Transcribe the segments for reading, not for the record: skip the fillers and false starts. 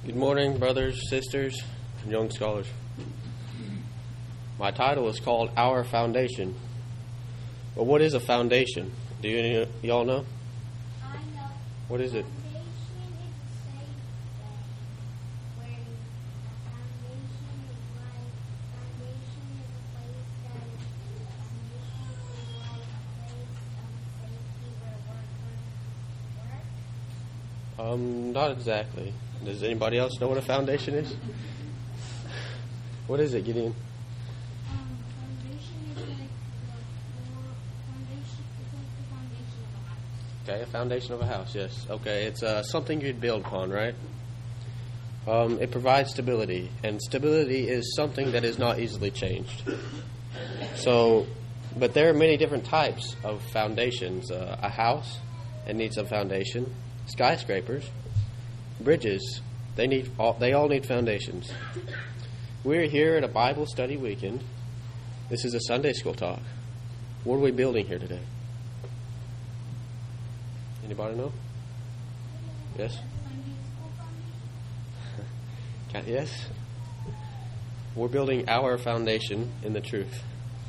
Good morning, brothers, sisters, and young scholars. My title is called Our Foundation. But what is a foundation? Do y'all know? I know. What is it? Foundation is a safe thing. Where a foundation is like foundation is a place that is usually like a place of safety where workers work. Not exactly. Does anybody else know what a foundation is? What is it, Gideon? Foundation is like the foundation of a house. Okay, a foundation of a house, yes. Okay, it's something you'd build upon, right? It provides stability, and stability is something that is not easily changed. But there are many different types of foundations. A house, it needs a foundation. Skyscrapers, bridges, they all need foundations. We're here at a Bible study weekend. This is a Sunday school talk. What are we building here today? Anybody know? Yes? Yes? We're building our foundation in the truth.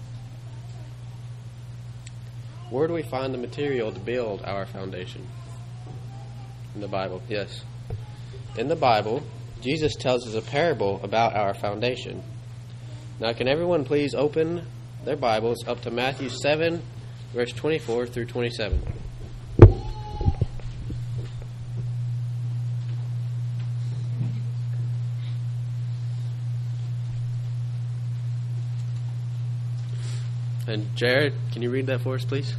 Where do we find the material to build our foundation? In the Bible, yes. In the Bible, Jesus tells us a parable about our foundation. Now, can everyone please open their Bibles up to Matthew 7, verse 24 through 27. And Jared, can you read that for us, please?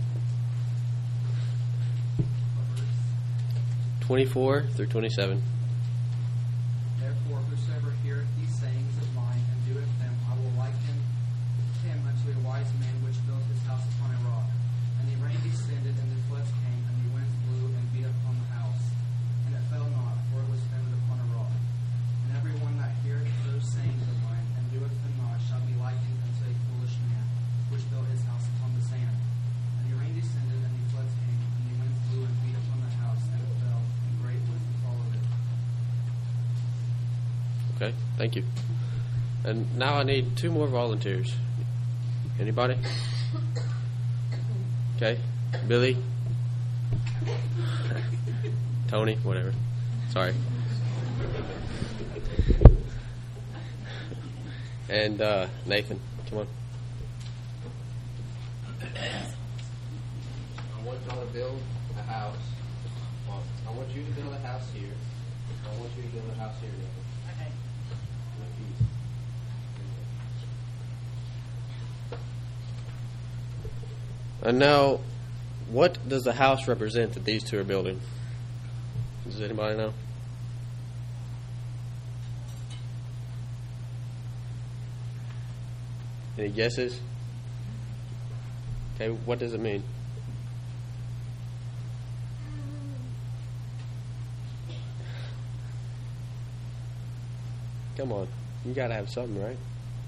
24 through 27. Therefore, whosoever heareth these sayings of mine and doeth them, I will liken him unto a wise man which built his house upon a rock. And the rain descended, and the floods came, and the winds blew and beat upon the house. And it fell not, for it was founded upon a rock. And every one that heareth those sayings of mine and doeth them not shall be likened unto a foolish man which built his house upon the sand. And the rain descended, and the floods came, and the winds blew and beat upon the house, and it fell, and great was the fall of it. Okay, thank you. And now I need 2 more volunteers. Anybody? Okay, Billy? Tony, whatever. Sorry. And Nathan, come on. I want y'all to build a house. Well, I want you to build a house here. I want you to build a house here, Nathan. Okay. And now, what does the house represent that these two are building? Does anybody know? Any guesses? Okay, what does it mean? Come on, you gotta have something, right?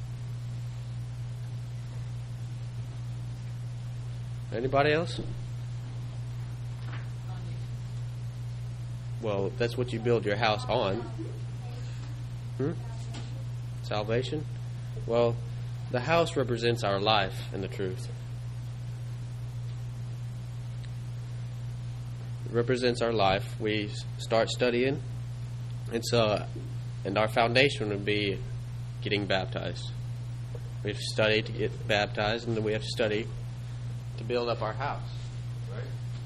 Anybody else? Well, that's what you build your house on. Salvation? Well, the house represents our life and the truth. It represents our life. We start studying. And our foundation would be getting baptized. We have to study to get baptized, and then we have to study to build up our house. Right?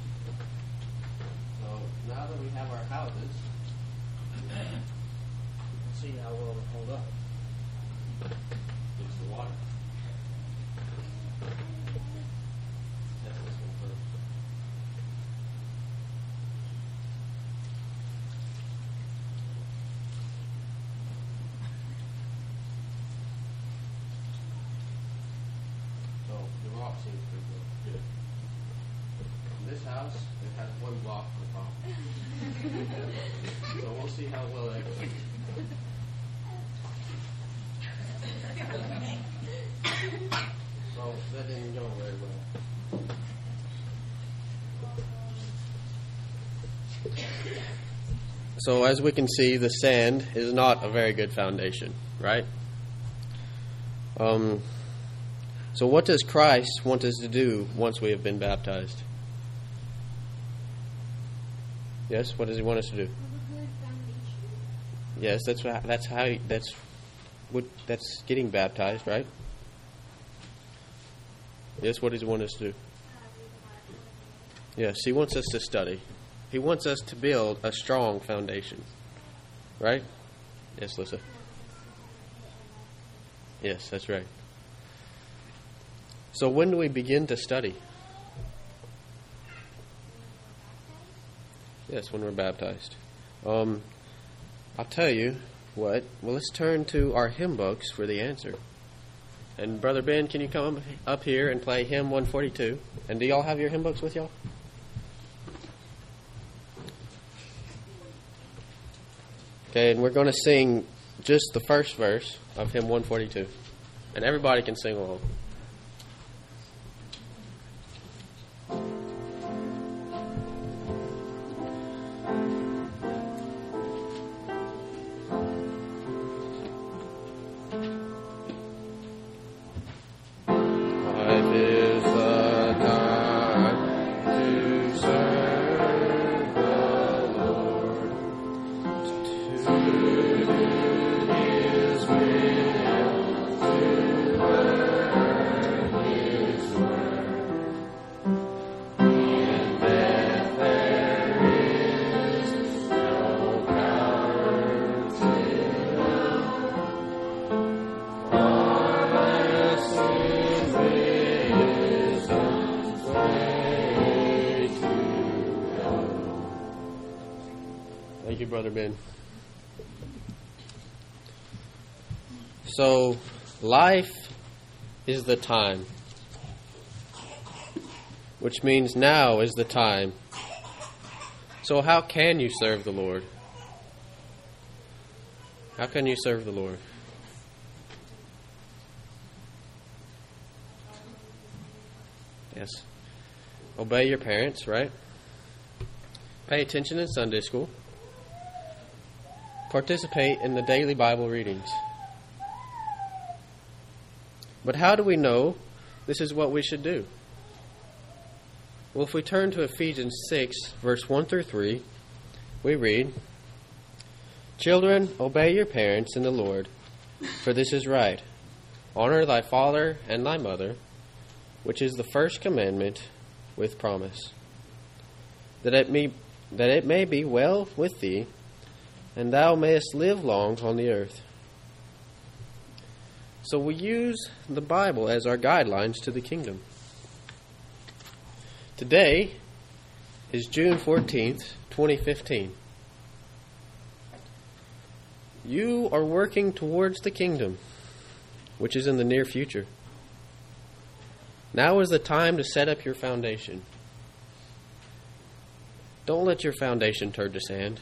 So now that we have our houses, let's see how well they hold up against the water. Test this one first. So the rock seems pretty good. In this house, it has 1 block on the top. So we'll see how well that goes. So that didn't go very well. So as we can see, the sand is not a very good foundation, right? So what does Christ want us to do once we have been baptized? Yes, what does he want us to do? Have a good foundation. Yes, that's getting baptized, right? Yes, what does he want us to do? Yes, he wants us to study. He wants us to build a strong foundation. Right? Yes, Lisa. Yes, that's right. So when do we begin to study? Yes, when we're baptized. I'll tell you what. Well, let's turn to our hymn books for the answer. And Brother Ben, can you come up here and play hymn 142? And do y'all have your hymn books with y'all? Okay, and we're going to sing just the first verse of hymn 142. And everybody can sing along. Thank you, Brother Ben. So, life is the time, which means now is the time. So how can you serve the Lord? How can you serve the Lord? Yes. Obey your parents, right? Pay attention in Sunday school. Participate in the daily Bible readings. But how do we know this is what we should do? Well, if we turn to Ephesians 6, verse 1 through 3, we read, "Children, obey your parents in the Lord, for this is right. Honor thy father and thy mother, which is the first commandment with promise, that it may be well with thee, and thou mayest live long on the earth." So we use the Bible as our guidelines to the kingdom. Today is June 14th, 2015. You are working towards the kingdom, which is in the near future. Now is the time to set up your foundation. Don't let your foundation turn to sand.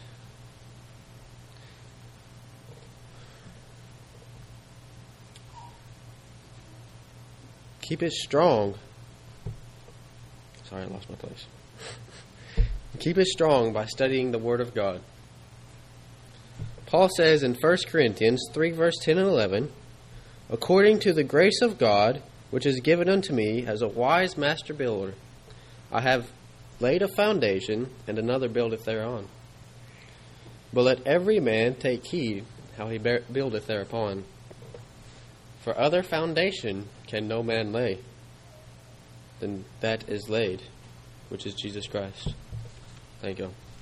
Keep it strong. Sorry, I lost my place. Keep it strong by studying the Word of God. Paul says in 1 Corinthians 3, verse 10 and 11, "According to the grace of God, which is given unto me as a wise master builder, I have laid a foundation, and another buildeth thereon. But let every man take heed how he buildeth thereupon. For other foundation can no man lay than that is laid, which is Jesus Christ." Thank you.